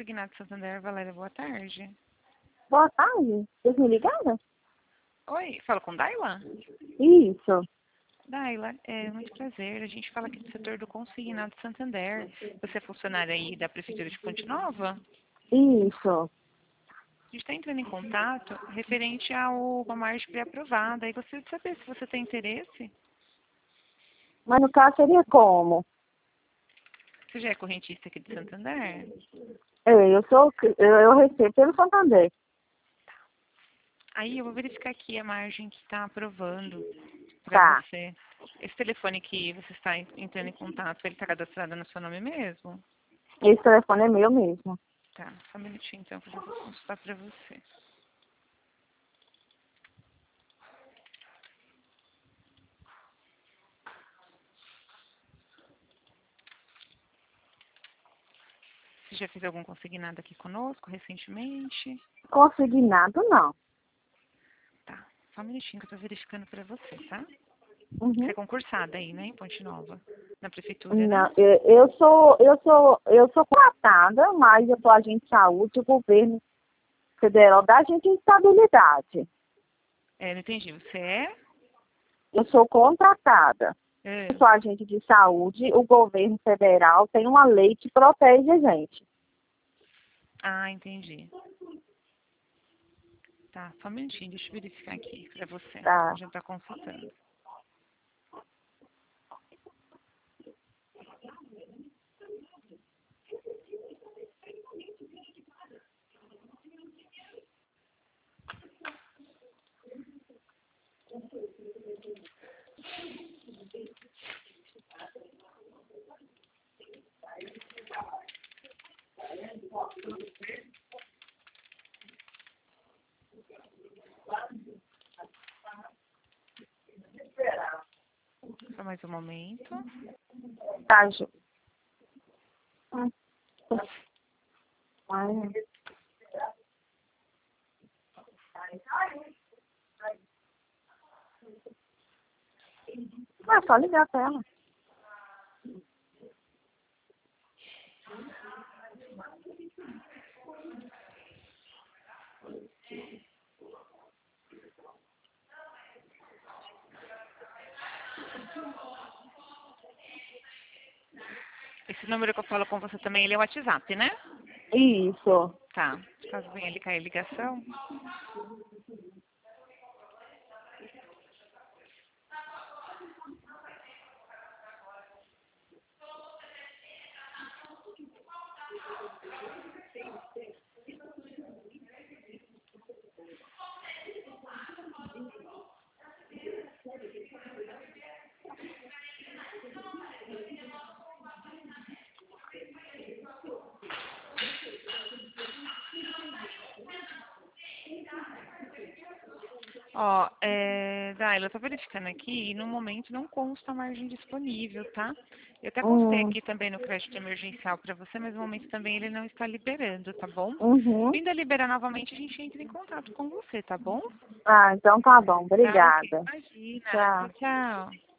Consignado Santander, Valéria, boa tarde. Boa tarde. Vocês me ligaram? Oi, fala com Daila? Isso. Daila, é muito prazer. A gente fala aqui do setor do Consignado Santander. Você é funcionária aí da Prefeitura de Ponte Nova? Isso. A gente está entrando em contato referente a uma margem pré-aprovada. E gostaria de saber se você tem interesse. Mas no caso seria como? Você já é correntista aqui de Santander? Eu recebo pelo Santander. Aí eu vou verificar aqui a margem que está aprovando para Tá. você. Esse telefone que você está entrando em contato, ele está cadastrado no seu nome mesmo? Esse telefone é meu mesmo. Tá, só um minutinho então que eu já vou consultar para você. Você já fez algum consignado aqui conosco recentemente? Consignado, não. Tá, só um minutinho que eu estou verificando para você, tá? Você Uhum. é concursada aí, né, em Ponte Nova? Na prefeitura, né? Não, eu sou contratada, mas eu sou agente de saúde do governo federal da agente de estabilidade. Não entendi. Você é? Eu sou contratada. É. Eu sou agente de saúde, o governo federal tem uma lei que protege a gente. Ah, entendi. Tá, só um minutinho, deixa eu verificar aqui para você. Tá. Já está consultando. Só mais um momento. Tá, Ju. Ai. Ah, só ligar pra ela. Esse número que eu falo com você também, ele é o WhatsApp, né? Isso. Tá. Caso venha ele cair a ligação. Ó, Daila, eu tô verificando aqui e no momento não consta a margem disponível, tá? Eu até consultei aqui também no crédito emergencial para você, mas no momento também ele não está liberando, tá bom? Uhum. Vindo a liberar novamente, a gente entra em contato com você, tá bom? Ah, então tá bom. Tá, ok. Obrigada. Imagina. Tchau, Tchau. tchau.